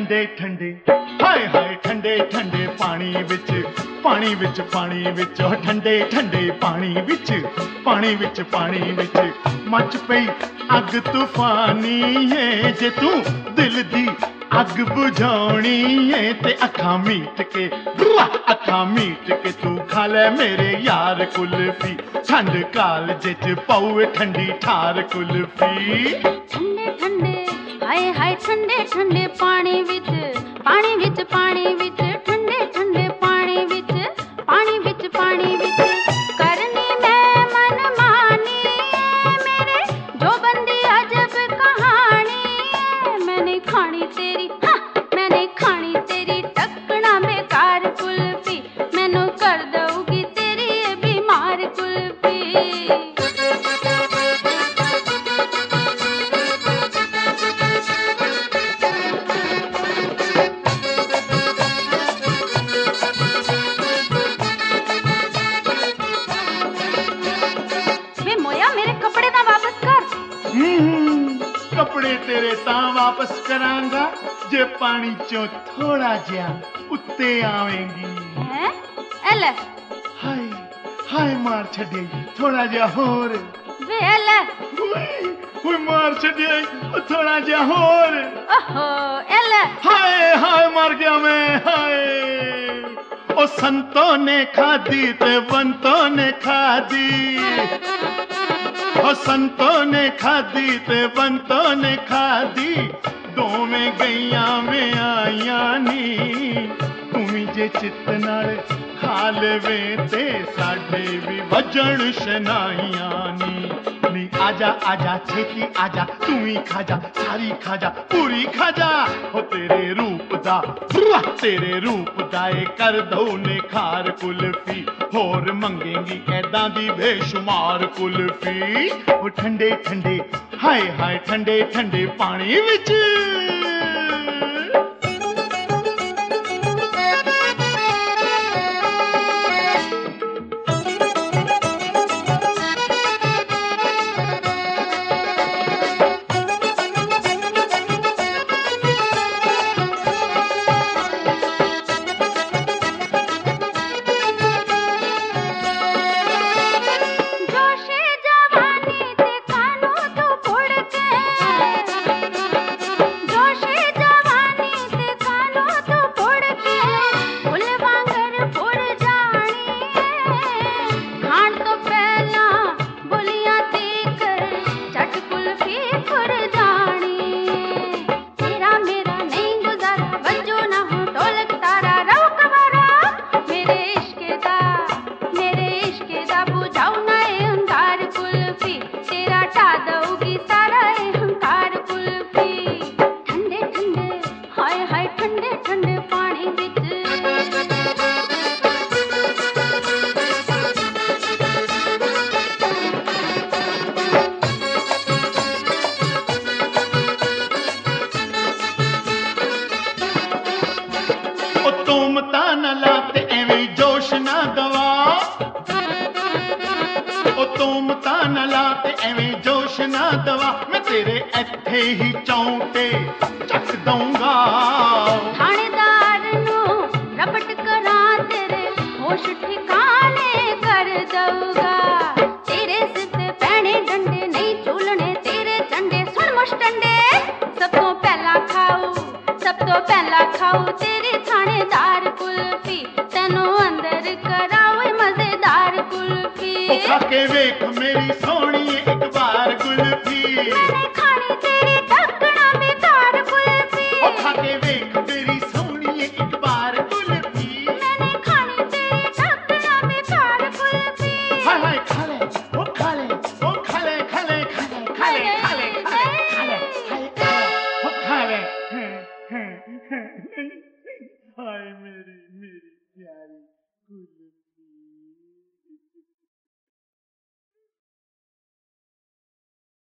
ठंडे ठंडे हाय हाय ठंडे ठंडे पानी विच पानी विच पानी विच ठंडे ठंडे पानी विच पानी विच पानी विच मच पई अग तूफानी है जे तू दिल दी अग बुझाउणी है ते अखां मीट के अखां मीट के तू खा ले मेरे यार कुल्फी ठंड कालजे च पौए ठंडी ठार कुल्फी। ठंडे ठंडे हाय हाय ठंडे ठंडे पानी विच पानी विच पानी विच ठंडे ठंडे पानी विच पानी विच पानी विच करनी मैं मन मानी मेरे जो बंदी अजब कहानी मैंने खानी तेरी मैंने खानी तेरी टकना बेकार कुल्फी मैनू कर दऊगी तेरी ये बीमार कुल्फी। कपड़े तेरे तां वापस करांगा जे पानी चो थोड़ा जिहा उत्ते आवेंगी। एले हाय हाय मार छड़े थोड़ा जिहा होर वे एले हुई मार छड़े थोड़ा जिहा होर ओहो एले हाय हाय मर गया मैं हाय ओ संतों ने खादी ते बंतों ने खादी संतों ने खादी ते बंतों ने खादी दोवें गईया में आईया नी तुमी जे चित नाल खा लेवे ते साडे भी वजन शनाइया नी आजा आजा छेती आजा तू ही खाजा सारी खाजा पूरी खाजा हो तेरे रूप दा ए कर दो निखार कुल्फी होर मंगेंगी ऐदां दी बेशुमार कुल्फी। ओ ठंडे ठंडे हाय हाय ठंडे ठंडे पानी विच न लाते एवें जोश ना दवा ओ तुम तान लाते एवें जोश ना दवा मैं तेरे इत्थे ही चौंटे चक दूंगा थानेदार नु रपट करा तेरे होश ठिकाने कर दूंगा तेरे सिर ते पैने डंडे नहीं झूलने तेरे झंडे सुन मुश्टंडे सब तो पहला खाऊ तेरी थानेदार कुल्फी तेनू अंदर कराओ मजेदार कुल्फी। खा के वेख मेरी सोहणी एक बार कुल्फी मैंने खानी तेरी टकना बेकार कुल्फी खा के वेख मेरी सोहणी एक बार कुल्फी मैंने खानी तेरी टकना बेकार कुल्फी। हाय हाय खा ले ओ खा ले ओ खा ले खा ले खा ले खा ले खा ले खा ले खा ले ओ खा ले हाय मेरी मेरी प्यारी कुल्फी।